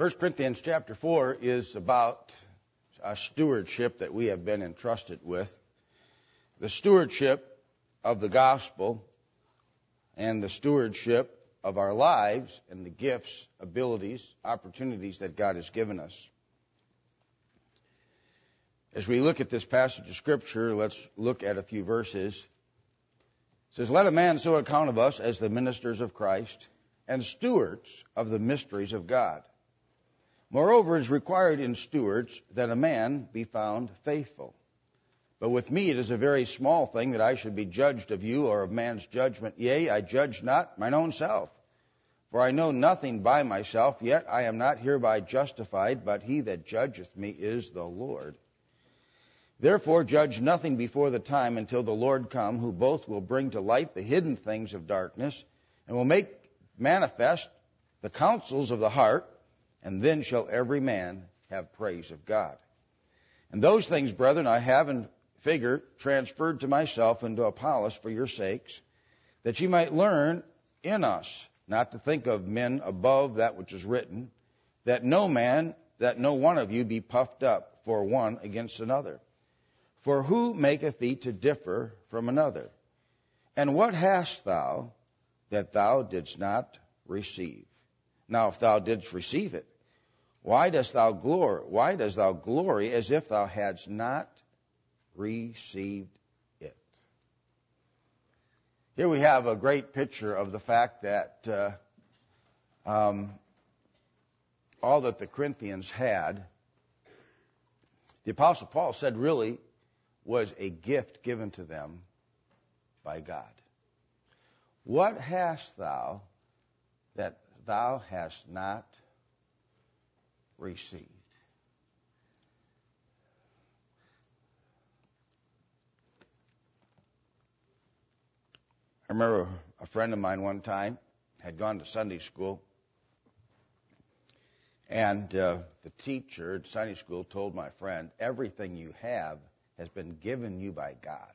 1 Corinthians chapter 4 is about a stewardship that we have been entrusted with. The stewardship of the gospel and the stewardship of our lives and the gifts, abilities, opportunities that God has given us. As we look at this passage of Scripture, let's look at a few verses. It says, "Let a man so account of us as the ministers of Christ and stewards of the mysteries of God. Moreover, it is required in stewards that a man be found faithful. But with me it is a very small thing that I should be judged of you or of man's judgment. Yea, I judge not mine own self. For I know nothing by myself, yet I am not hereby justified, but he that judgeth me is the Lord. Therefore judge nothing before the time until the Lord come, who both will bring to light the hidden things of darkness, and will make manifest the counsels of the heart, and then shall every man have praise of God. And those things, brethren, I have in figure transferred to myself and to Apollos for your sakes, that ye might learn in us not to think of men above that which is written, that no one of you be puffed up for one against another. For who maketh thee to differ from another? And what hast thou that thou didst not receive? Now if thou didst receive it, why dost thou glory as if thou hadst not received it?" Here we have a great picture of the fact that all that the Corinthians had, the Apostle Paul said really was a gift given to them by God. What hast thou that thou hast not received? I remember a friend of mine one time had gone to Sunday school, and the teacher at Sunday school told my friend, "Everything you have has been given you by God."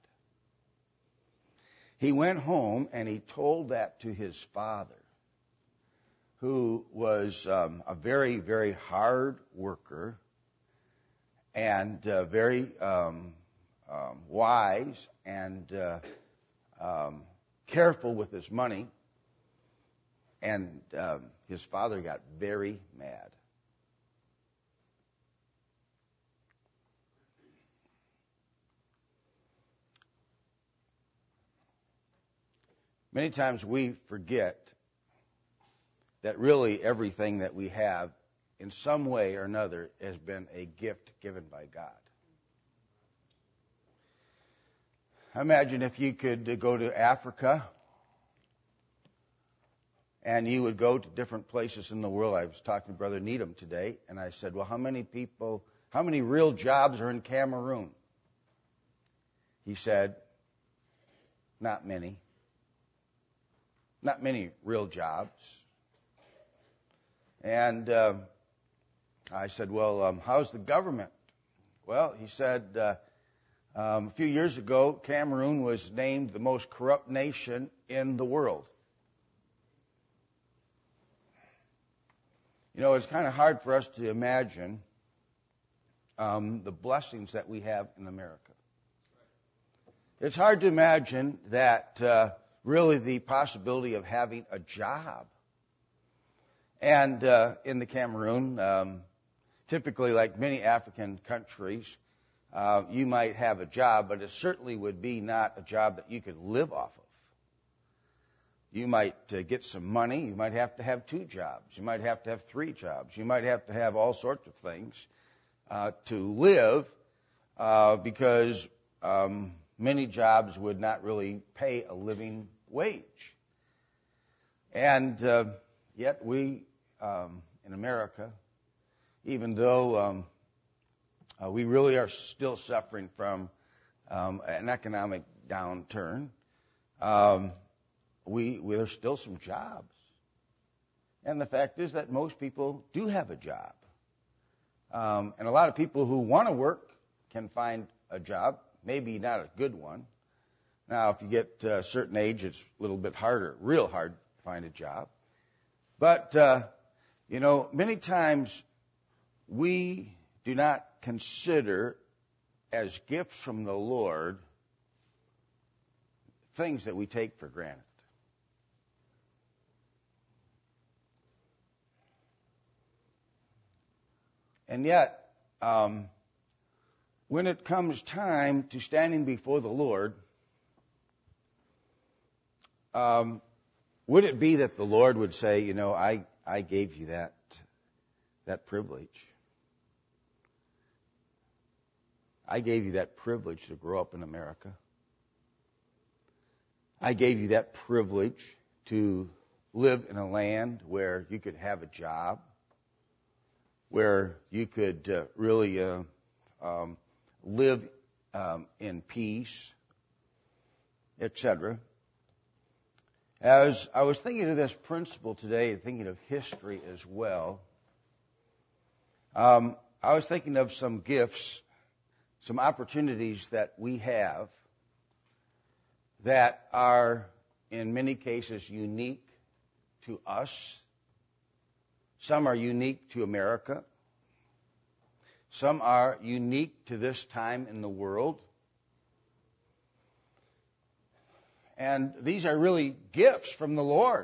He went home and he told that to his father, who was a very, very hard worker and very wise and careful with his money. And his father got very mad. Many times we forget that really everything that we have in some way or another has been a gift given by God. Imagine if you could go to Africa and you would go to different places in the world. I was talking to Brother Needham today, and I said, "Well, how many real jobs are in Cameroon?" He said, "Not many. Not many real jobs." And I said, "Well, how's the government?" Well, he said, a few years ago, Cameroon was named the most corrupt nation in the world. You know, it's kind of hard for us to imagine the blessings that we have in America. It's hard to imagine that really the possibility of having a job. And in the Cameroon, typically like many African countries, you might have a job, but it certainly would be not a job that you could live off of. You might get some money. You might have to have 2 jobs. You might have to have 3 jobs. You might have to have all sorts of things to live because many jobs would not really pay a living wage. And yet we, in America, even though we really are still suffering from an economic downturn, there's still some jobs. And the fact is that most people do have a job. And a lot of people who want to work can find a job, maybe not a good one. Now, if you get to a certain age, it's a little bit harder, real hard to find a job. But You know, many times we do not consider as gifts from the Lord things that we take for granted. And yet, when it comes time to standing before the Lord, would it be that the Lord would say, you know, I gave you that privilege. I gave you that privilege to grow up in America. I gave you that privilege to live in a land where you could have a job, where you could really live in peace, etc. As I was thinking of this principle today, thinking of history as well, I was thinking of some gifts, some opportunities that we have that are in many cases unique to us. Some are unique to America. Some are unique to this time in the world. And these are really gifts from the Lord.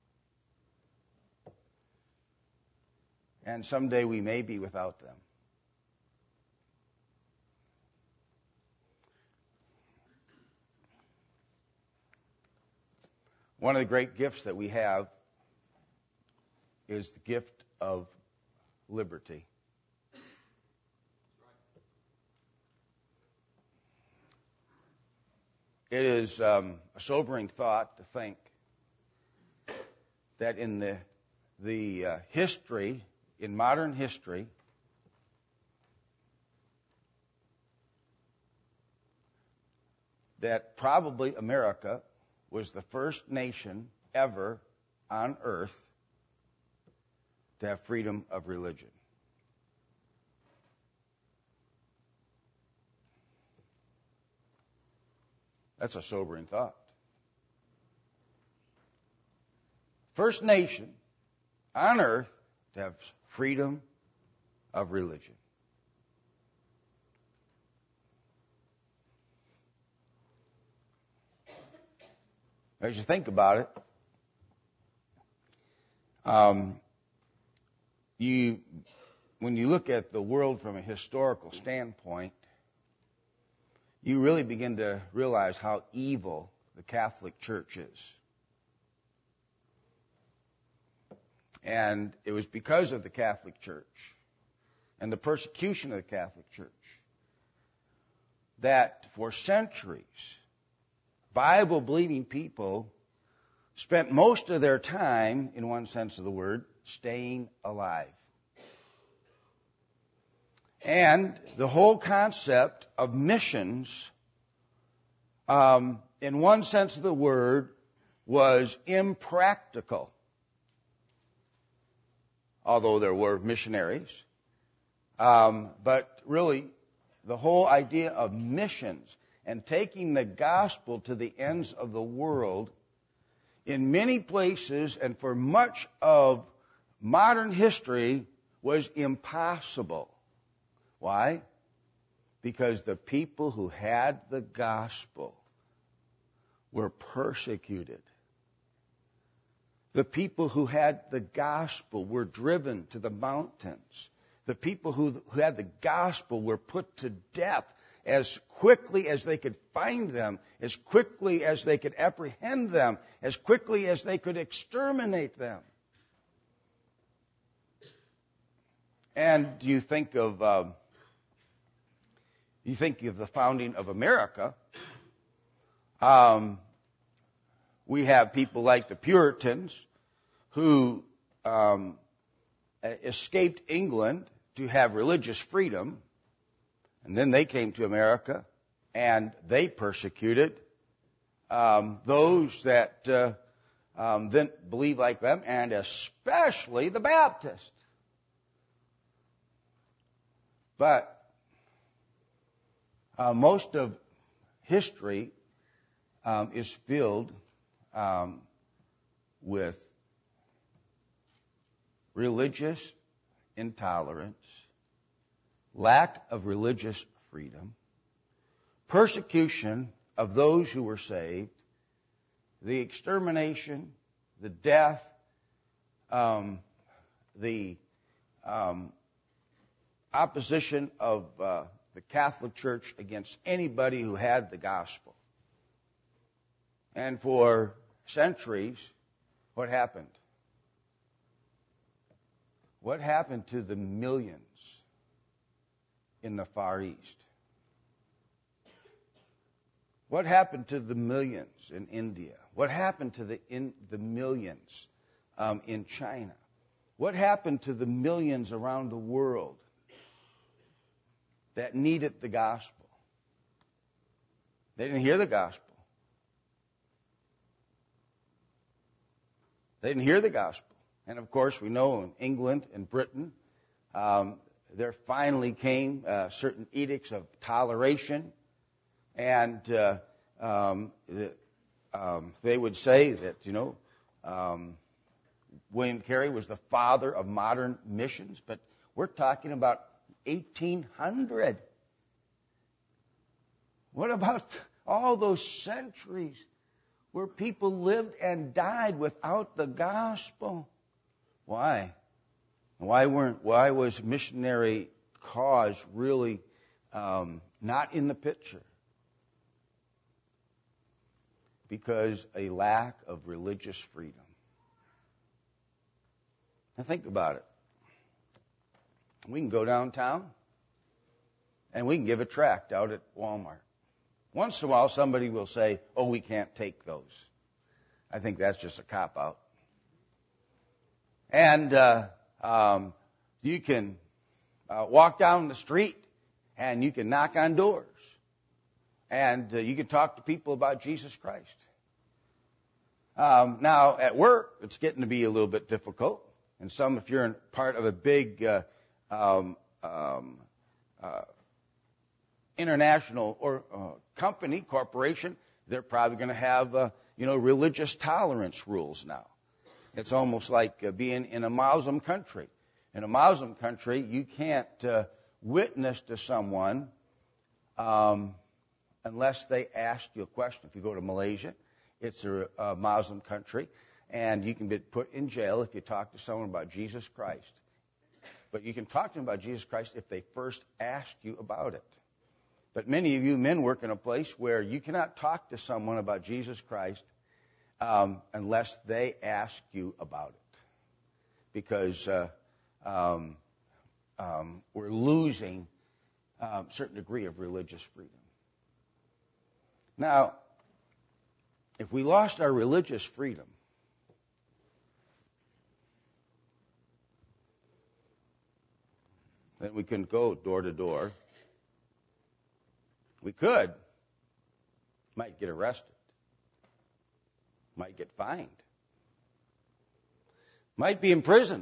And someday we may be without them. One of the great gifts that we have is the gift of liberty. It is a sobering thought to think that in the history, in modern history, that probably America was the first nation ever on earth to have freedom of religion. That's a sobering thought. First nation on earth to have freedom of religion. As you think about it, when you look at the world from a historical standpoint, you really begin to realize how evil the Catholic Church is. And it was because of the Catholic Church and the persecution of the Catholic Church that for centuries, Bible-believing people spent most of their time, in one sense of the word, staying alive. And the whole concept of missions, in one sense of the word, was impractical. Although there were missionaries. But really, the whole idea of missions and taking the gospel to the ends of the world, in many places and for much of modern history, was impossible. Why? Because the people who had the gospel were persecuted. The people who had the gospel were driven to the mountains. The people who had the gospel were put to death as quickly as they could find them, as quickly as they could apprehend them, as quickly as they could exterminate them. And you think of the founding of America. We have people like the Puritans who escaped England to have religious freedom, and then they came to America and they persecuted those that didn't believe like them, and especially the Baptists. But most of history is filled with religious intolerance, lack of religious freedom, persecution of those who were saved, the extermination, the death, the opposition of the Catholic Church against anybody who had the gospel. And for centuries, what happened? What happened to the millions in the Far East? What happened to the millions in India? What happened to the millions in China? What happened to the millions around the world that needed the gospel? They didn't hear the gospel. They didn't hear the gospel. And of course, we know in England and Britain, there finally came certain edicts of toleration, and they would say that, William Carey was the father of modern missions, but we're talking about 1800. What about all those centuries where people lived and died without the gospel? Why? Why was missionary cause really not in the picture? Because a lack of religious freedom. Now think about it. We can go downtown and we can give a tract out at Walmart. Once in a while somebody will say, oh, we can't take those. I think that's just a cop-out. And you can walk down the street and you can knock on doors. And you can talk to people about Jesus Christ. Now, at work, it's getting to be a little bit difficult. And if you're part of a big international or company, corporation, they're probably going to have, religious tolerance rules now. It's almost like being in a Muslim country. In a Muslim country, you can't witness to someone unless they ask you a question. If you go to Malaysia, it's a Muslim country, and you can be put in jail if you talk to someone about Jesus Christ. But you can talk to them about Jesus Christ if they first ask you about it. But many of you men work in a place where you cannot talk to someone about Jesus Christ unless they ask you about it. Because we're losing a certain degree of religious freedom. Now, if we lost our religious freedom, then we couldn't go door to door. We could. Might get arrested. Might get fined. Might be imprisoned.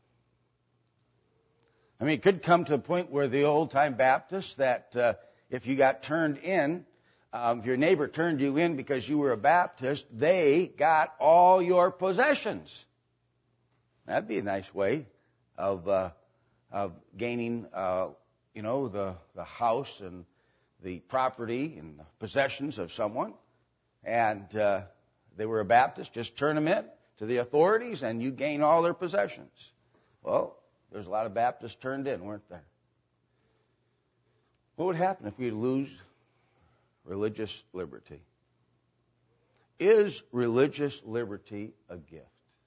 I mean, it could come to a point where the old-time Baptists, that if you got turned in, if your neighbor turned you in because you were a Baptist, they got all your possessions. That'd be a nice way of gaining, the house and the property and the possessions of someone. And they were a Baptist, just turn them in to the authorities and you gain all their possessions. Well, there's a lot of Baptists turned in, weren't there? What would happen if we lose religious liberty? Is religious liberty a gift?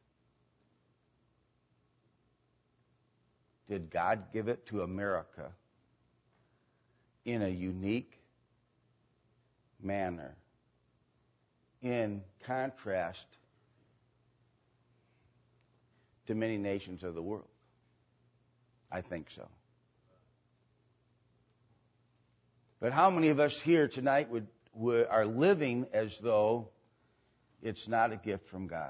Did God give it to America in a unique manner, in contrast to many nations of the world? I think so. But how many of us here tonight are living as though it's not a gift from God?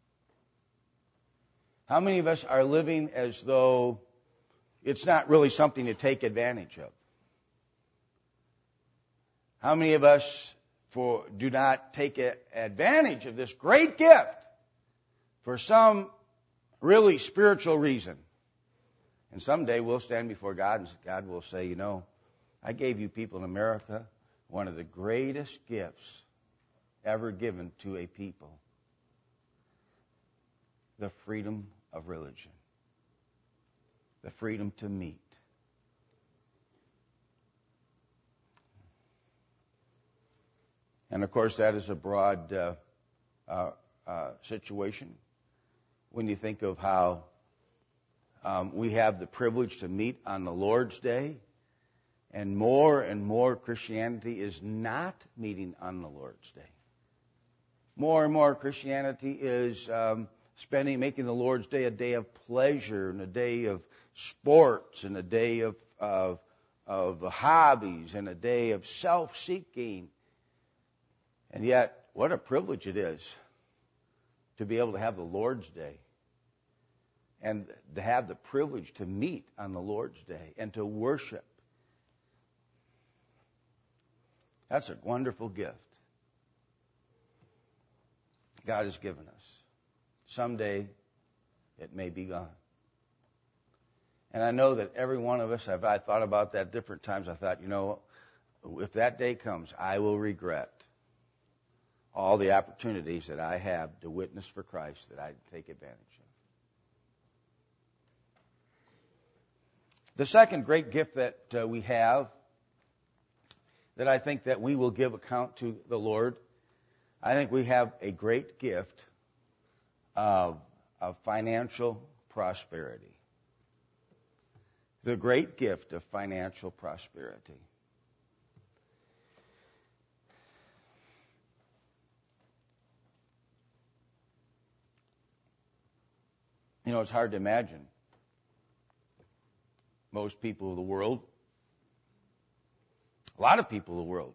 How many of us are living as though it's not really something to take advantage of? How many of us do not take advantage of this great gift for some really spiritual reason. And someday we'll stand before God and God will say, you know, I gave you people in America one of the greatest gifts ever given to a people. The freedom of religion. The freedom to meet. And of course that is a broad situation when you think of how we have the privilege to meet on the Lord's Day, and more Christianity is not meeting on the Lord's Day. More and more Christianity is making the Lord's Day a day of pleasure and a day of sports and a day of hobbies and a day of self-seeking. And yet, what a privilege it is to be able to have the Lord's Day and to have the privilege to meet on the Lord's Day and to worship. That's a wonderful gift God has given us. Someday, it may be gone. And I know that every one of us, I thought about that different times. I thought, you know, if that day comes, I will regret all the opportunities that I have to witness for Christ that I take advantage of. The second great gift that we have, that I think that we will give account to the Lord, I think we have a great gift of financial prosperity. The great gift of financial prosperity. You know, it's hard to imagine most people of the world, a lot of people of the world,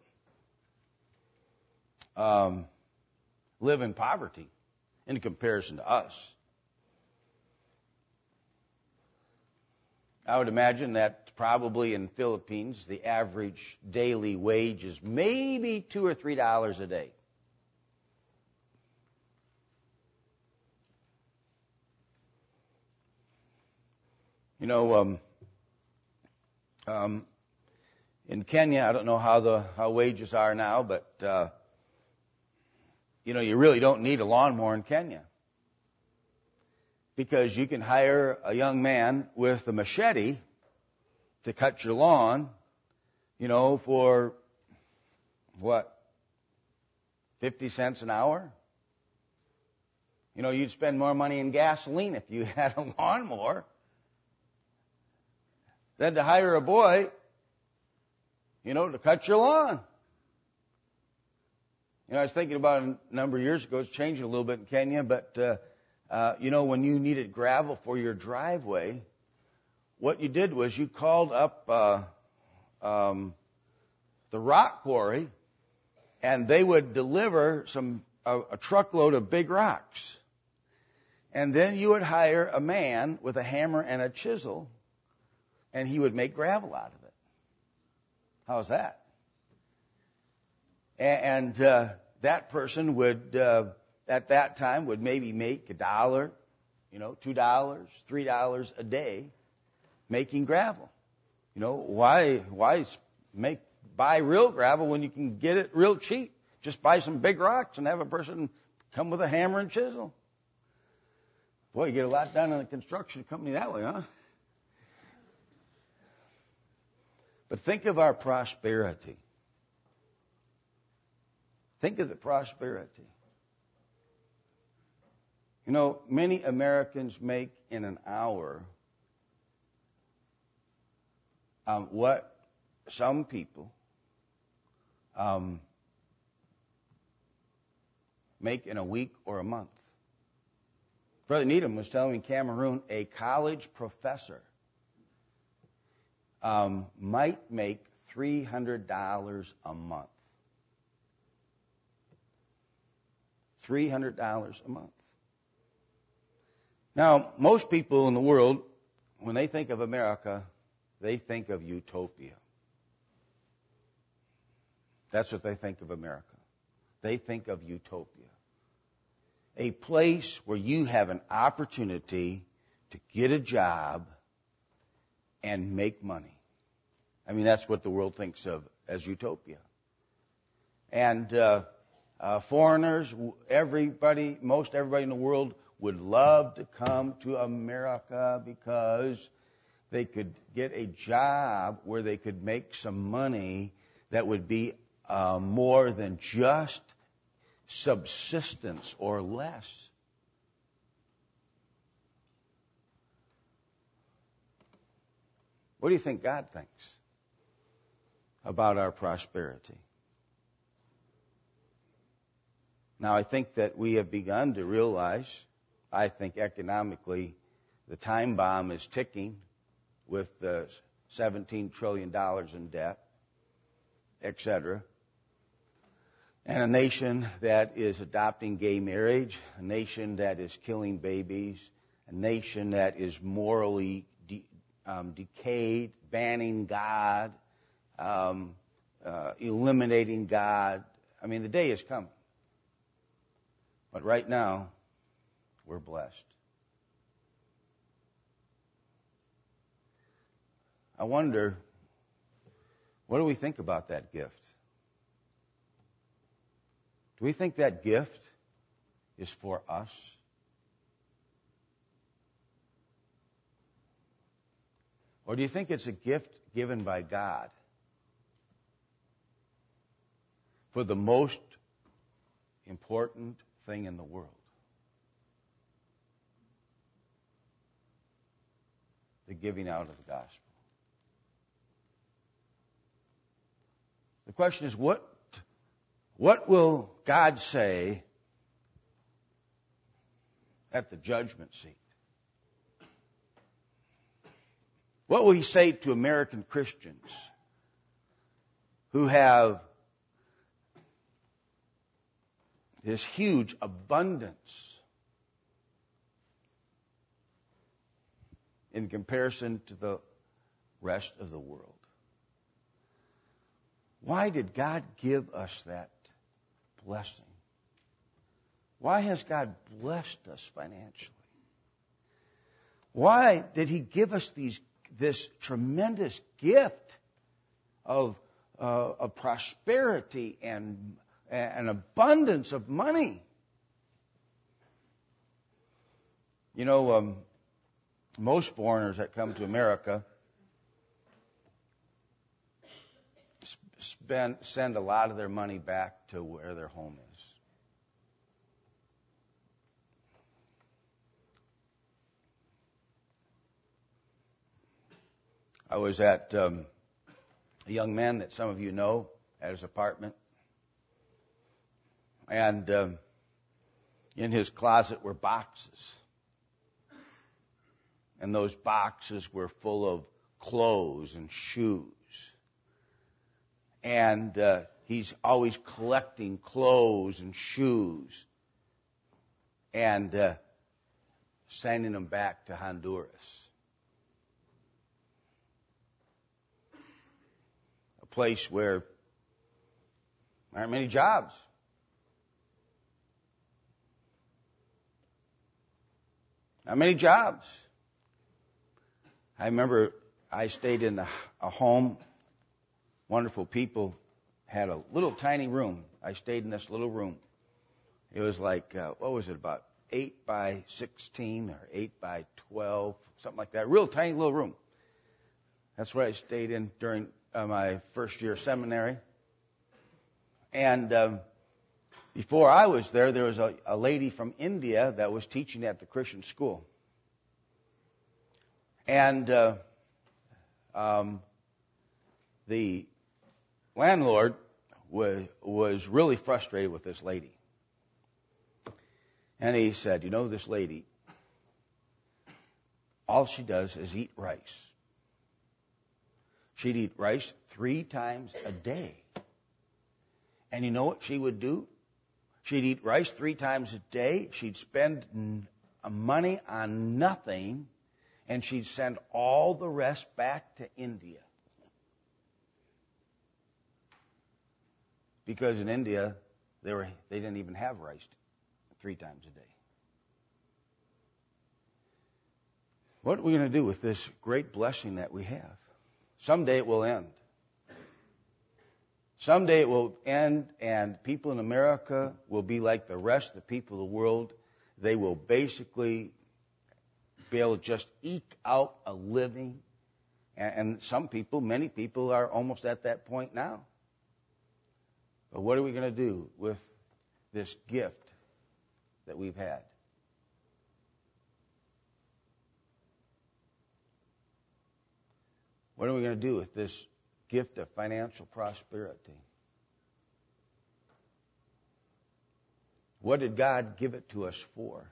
live in poverty in comparison to us. I would imagine that probably in the Philippines, the average daily wage is maybe $2 or $3 a day. You know, in Kenya, I don't know how wages are now, but you know, you really don't need a lawnmower in Kenya, because you can hire a young man with a machete to cut your lawn, you know, for what, 50 cents an hour? You know, you'd spend more money in gasoline if you had a lawnmower than to hire a boy, you know, to cut your lawn. You know, I was thinking about a number of years ago, it's changing a little bit in Kenya, but, you know, when you needed gravel for your driveway, what you did was you called up the rock quarry, and they would deliver a truckload of big rocks. And then you would hire a man with a hammer and a chisel, and he would make gravel out of it. How's that? And that person would, at that time, would maybe make $1, you know, $2, $3 a day making gravel. You know, why buy real gravel when you can get it real cheap? Just buy some big rocks and have a person come with a hammer and chisel. Boy, you get a lot done in a construction company that way, huh? But think of our prosperity. Think of the prosperity. You know, many Americans make in an hour what some people make in a week or a month. Brother Needham was telling me in Cameroon, a college professor might make $300 a month. $300 a month. Now, most people in the world, when they think of America, they think of utopia. That's what they think of America. They think of utopia. a place where you have an opportunity to get a job and make money. I mean, that's what the world thinks of as utopia. And foreigners, most everybody in the world would love to come to America because they could get a job where they could make some money that would be more than just subsistence or less. What do you think God thinks about our prosperity? Now, I think that we have begun to realize, I think economically, the time bomb is ticking with $17 trillion in debt, etc. And a nation that is adopting gay marriage, a nation that is killing babies, a nation that is morally decayed, banning God, eliminating God. I mean, the day is coming. But right now, we're blessed. I wonder, what do we think about that gift? Do we think that gift is for us? Or do you think it's a gift given by God for the most important thing in the world? The giving out of the gospel. The question is, what will God say at the judgment seat? What will He say to American Christians who have this huge abundance in comparison to the rest of the world? Why did God give us that blessing? Why has God blessed us financially? Why did He give us this tremendous gift of prosperity and an abundance of money? You know, most foreigners that come to America send a lot of their money back to where their home is. I was at a young man that some of you know at his apartment, and in his closet were boxes, and those boxes were full of clothes and shoes. And he's always collecting clothes and shoes and sending them back to Honduras. A place where there aren't many jobs. Not many jobs. I remember I stayed in a home. Wonderful people had a little tiny room. I stayed in this little room. It was like, what was it, about 8 by 16 or 8 by 12, something like that. Real tiny little room. That's where I stayed in during my first year of seminary. And before I was there was a lady from India that was teaching at the Christian school. And the landlord was really frustrated with this lady. And he said, you know, this lady, all she does is eat rice. She'd eat rice 3 times a day. And you know what she would do? She'd eat rice 3 times a day. She'd spend money on nothing. And she'd send all the rest back to India. Because in India, they didn't even have rice. 3 times a day. What are we going to do with this great blessing that we have? Someday it will end. Someday it will end, and people in America will be like the rest of the people of the world. They will basically be able to just eke out a living. And some people, many people, are almost at that point now. But what are we going to do with this gift that we've had? What are we going to do with this gift of financial prosperity? What did God give it to us for?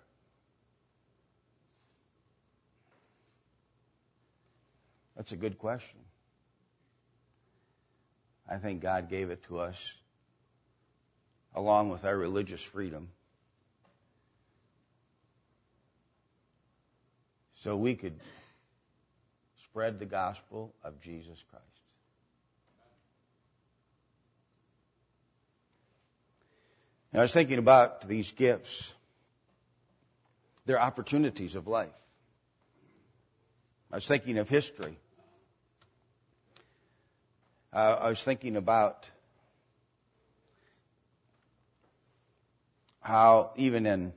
That's a good question. I think God gave it to us along with our religious freedom so we could spread the gospel of Jesus Christ. Now, I was thinking about these gifts. They're opportunities of life. I was thinking of history. I was thinking about how even in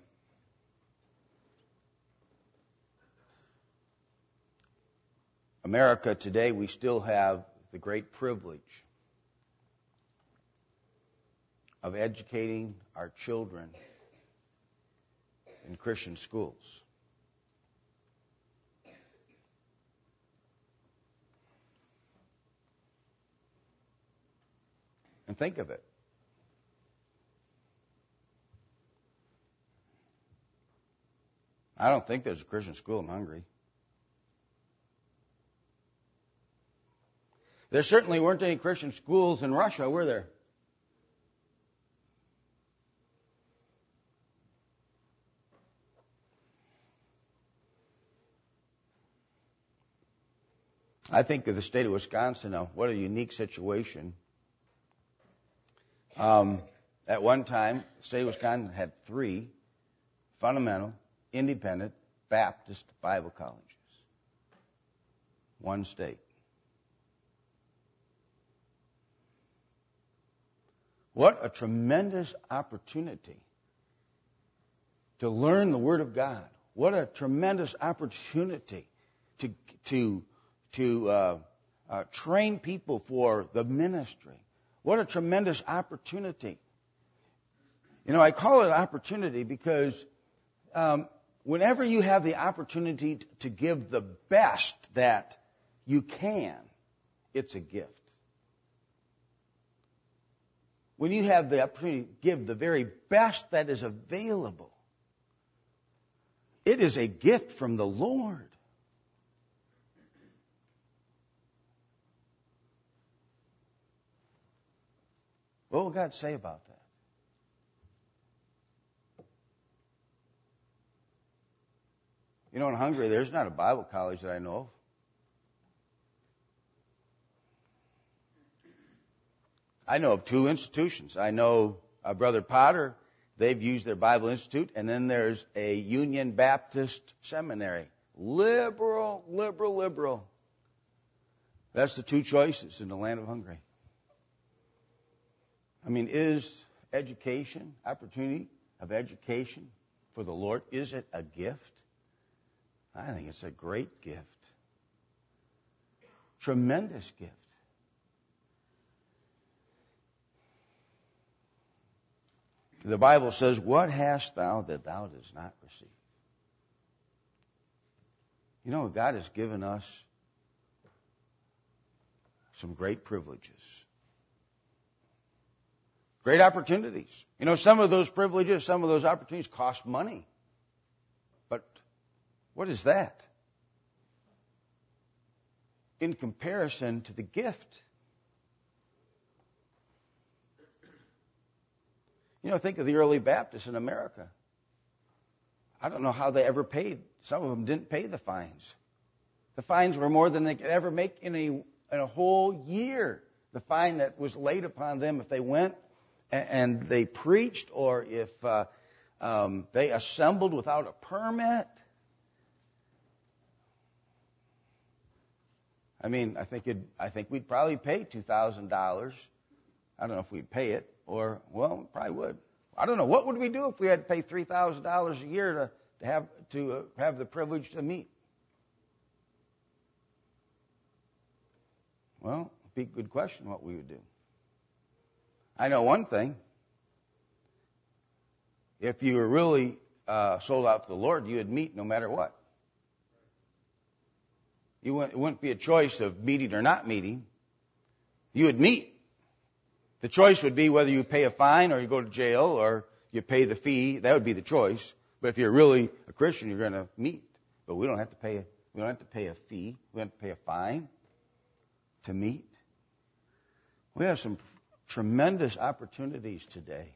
America today, we still have the great privilege of educating our children in Christian schools. And think of it. I don't think there's a Christian school in Hungary. There certainly weren't any Christian schools in Russia, were there? I think of the state of Wisconsin now. What a unique situation. At one time, the state of Wisconsin had 3 fundamental, independent, Baptist Bible colleges. One state. What a tremendous opportunity to learn the Word of God. What a tremendous opportunity to train people for the ministry. What a tremendous opportunity. You know, I call it opportunity because whenever you have the opportunity to give the best that you can, it's a gift. When you have the opportunity to give the very best that is available, it is a gift from the Lord. What will God say about that? You know, in Hungary, there's not a Bible college that I know of. I know of 2 institutions. I know Brother Potter, they've used their Bible Institute, and then there's a Union Baptist Seminary. Liberal. That's the 2 choices in the land of Hungary. I mean, is education, opportunity of education for the Lord, is it a gift? I think it's a great gift. Tremendous gift. The Bible says, what hast thou that thou dost not receive? You know, God has given us some great privileges. Great opportunities. You know, some of those privileges, some of those opportunities cost money. But what is that in comparison to the gift? You know, think of the early Baptists in America. I don't know how they ever paid. Some of them didn't pay the fines. The fines were more than they could ever make in a whole year. The fine that was laid upon them if they went and they preached, or if They assembled without a permit. I mean, I think we'd probably pay $2,000. I don't know if we'd pay it, or, well, we probably would. I don't know. What would we do if we had to pay $3,000 a year to have the privilege to meet? Well, it'd be a good question what we would do. I know one thing. If you were really sold out to the Lord, you would meet no matter what. It wouldn't be a choice of meeting or not meeting. You would meet. The choice would be whether you pay a fine or you go to jail or you pay the fee. That would be the choice. But if you're really a Christian, you're going to meet. But we don't have to pay. We don't have to pay a fee. We don't have to pay a fine to meet. We have some tremendous opportunities today.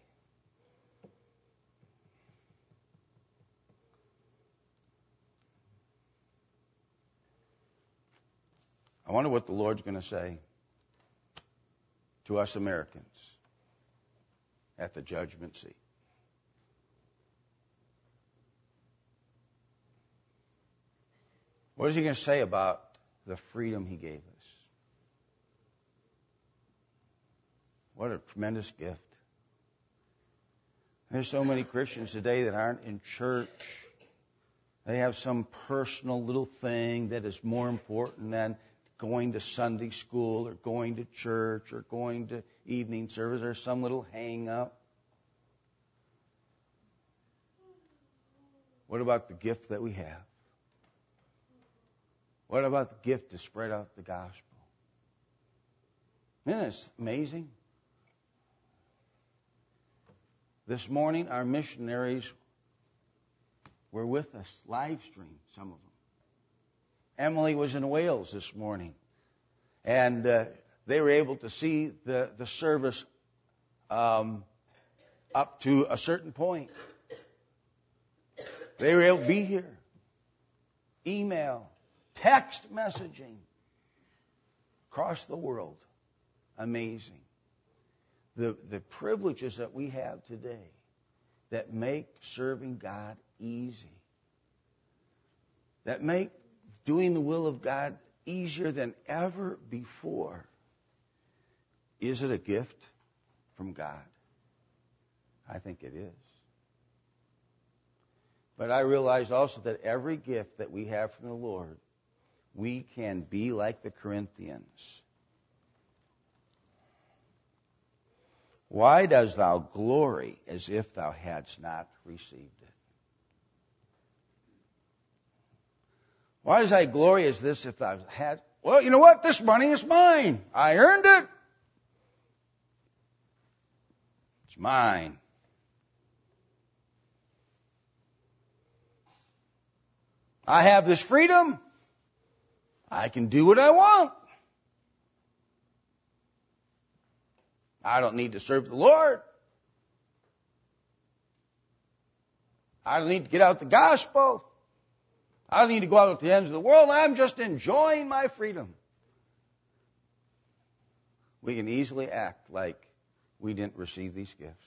I wonder what the Lord's going to say to us Americans at the judgment seat. What is he going to say about the freedom he gave us? What a tremendous gift. There's so many Christians today that aren't in church. They have some personal little thing that is more important than going to Sunday school or going to church or going to evening service or some little hang-up. What about the gift that we have? What about the gift to spread out the gospel? Isn't it amazing? This morning, our missionaries were with us, live stream, some of them. Emily was in Wales this morning, and they were able to see the service up to a certain point. They were able to be here. Email, text messaging across the world. Amazing. The privileges that we have today that make serving God easy, that make doing the will of God easier than ever before. Is it a gift from God? I think it is. But I realize also that every gift that we have from the Lord, we can be like the Corinthians. Why dost thou glory as if thou hadst not received it? Why does I glory as this if thou had? Well, you know what? This money is mine. I earned it. It's mine. I have this freedom. I can do what I want. I don't need to serve the Lord. I don't need to get out the gospel. I don't need to go out to the ends of the world. I'm just enjoying my freedom. We can easily act like we didn't receive these gifts.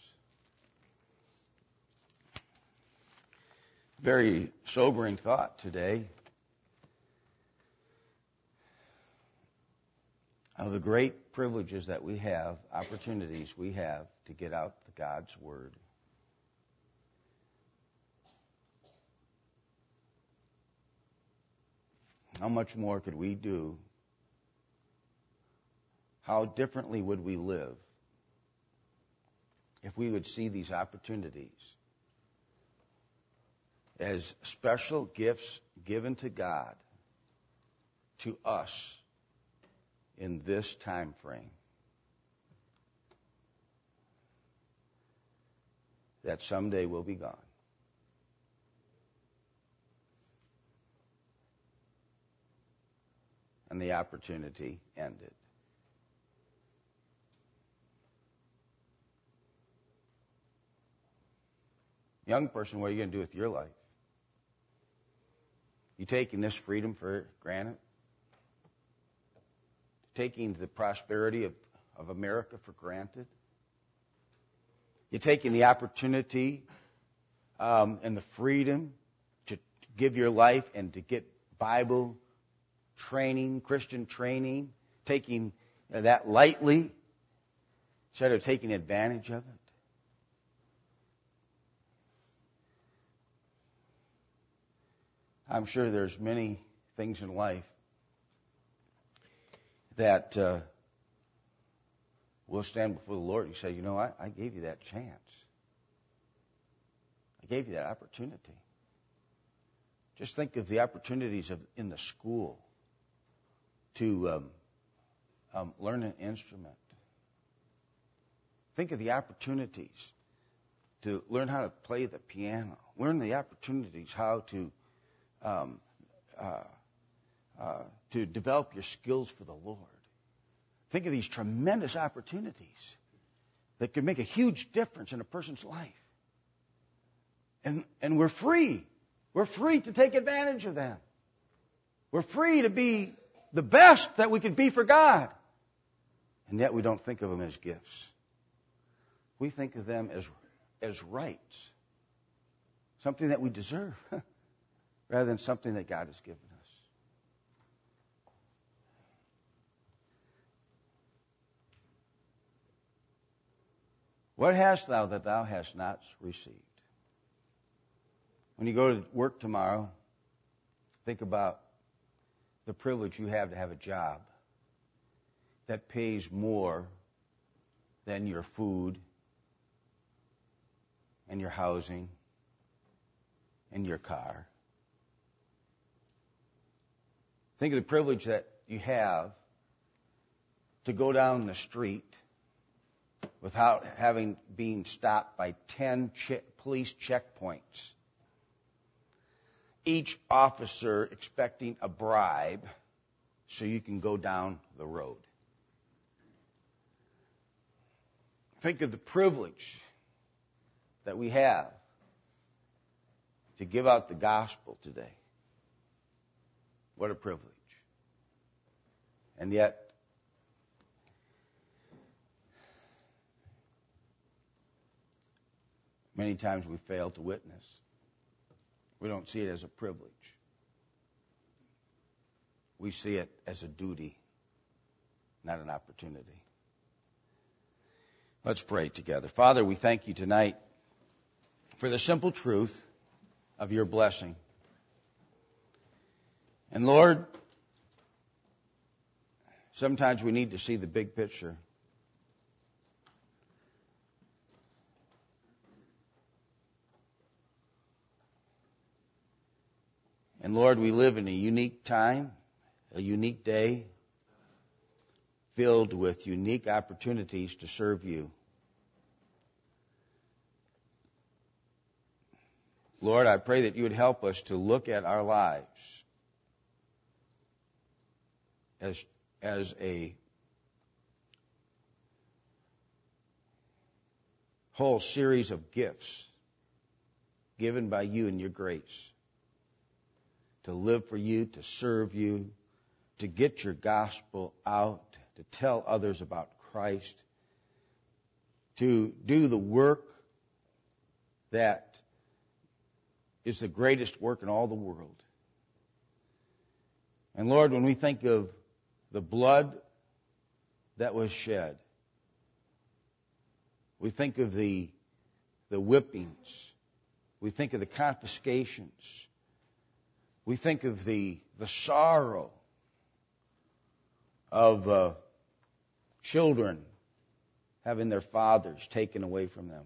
Very sobering thought today of the great privileges that we have, opportunities we have to get out God's Word. How much more could we do? How differently would we live if we would see these opportunities as special gifts given to God, to us, in this time frame? That someday will be gone. And the opportunity ended. Young person, what are you going to do with your life? You taking this freedom for granted? Taking the prosperity of America for granted? You taking the opportunity and the freedom to give your life and to get Bible training, Christian training, taking that lightly instead of taking advantage of it. I'm sure there's many things in life that we'll stand before the Lord and say, you know, I gave you that chance. I gave you that opportunity. Just think of the opportunities in the school to learn an instrument. Think of the opportunities to learn how to play the piano. Learn the opportunities how to develop your skills for the Lord. Think of these tremendous opportunities that can make a huge difference in a person's life. And we're free. We're free to take advantage of them. We're free to be the best that we could be for God. And yet we don't think of them as gifts. We think of them as rights. Something that we deserve rather than something that God has given us. What hast thou that thou hast not received? When you go to work tomorrow, think about the privilege you have to have a job that pays more than your food and your housing and your car. Think of the privilege that you have to go down the street without having been stopped by 10 police checkpoints. Each officer expecting a bribe so you can go down the road. Think of the privilege that we have to give out the gospel today. What a privilege. And yet, many times we fail to witness. We don't see it as a privilege. We see it as a duty, not an opportunity. Let's pray together. Father, we thank you tonight for the simple truth of your blessing. And Lord, sometimes we need to see the big picture. And Lord, we live in a unique time, a unique day, filled with unique opportunities to serve you. Lord, I pray that you would help us to look at our lives as a whole series of gifts given by you in your grace. To live for you, to serve you, to get your gospel out, to tell others about Christ, to do the work that is the greatest work in all the world. And Lord, when we think of the blood that was shed, we think of the whippings, we think of the confiscations, we think of the sorrow of children having their fathers taken away from them.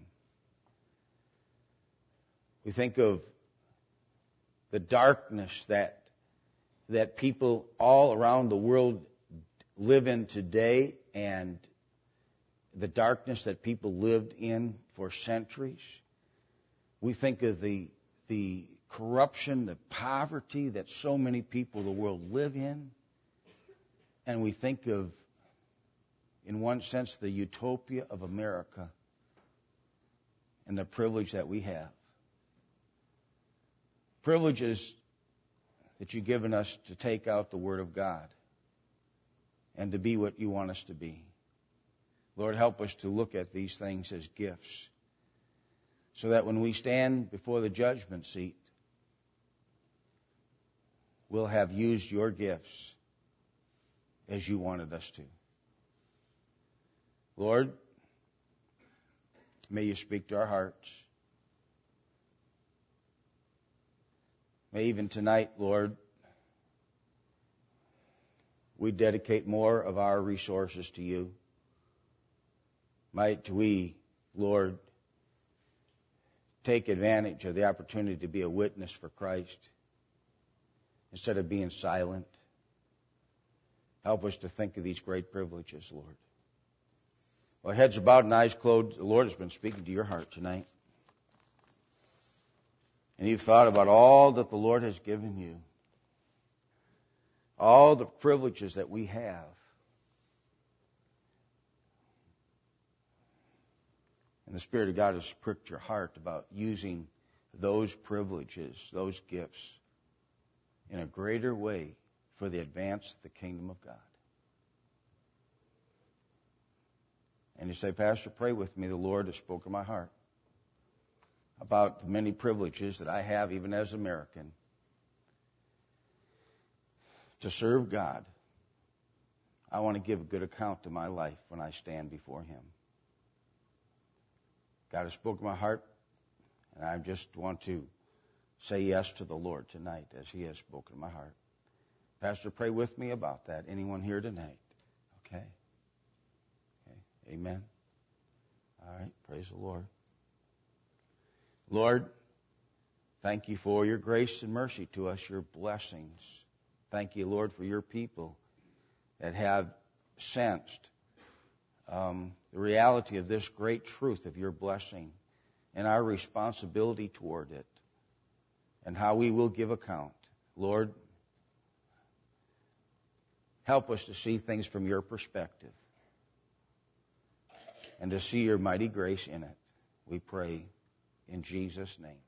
We think of the darkness that people all around the world live in today, and the darkness that people lived in for centuries. We think of the corruption, the poverty that so many people of the world live in. And we think of, in one sense, the utopia of America and the privilege that we have. Privileges that you've given us to take out the Word of God and to be what you want us to be. Lord, help us to look at these things as gifts so that when we stand before the judgment seat, we'll have used your gifts as you wanted us to. Lord, may you speak to our hearts. May even tonight, Lord, we dedicate more of our resources to you. Might we, Lord, take advantage of the opportunity to be a witness for Christ instead of being silent. Help us to think of these great privileges, Lord. Well, heads are bowed and eyes closed. The Lord has been speaking to your heart tonight. And you've thought about all that the Lord has given you, all the privileges that we have. And the Spirit of God has pricked your heart about using those privileges, those gifts, in a greater way for the advance of the kingdom of God. And you say, Pastor, pray with me. The Lord has spoken to my heart about the many privileges that I have, even as an American, to serve God. I want to give a good account to my life when I stand before Him. God has spoken to my heart, and I just want to say yes to the Lord tonight as He has spoken to my heart. Pastor, pray with me about that. Anyone here tonight? Okay. Amen. All right. Praise the Lord. Lord, thank you for your grace and mercy to us, your blessings. Thank you, Lord, for your people that have sensed the reality of this great truth of your blessing and our responsibility toward it and how we will give account. Lord, help us to see things from your perspective and to see your mighty grace in it. We pray in Jesus' name.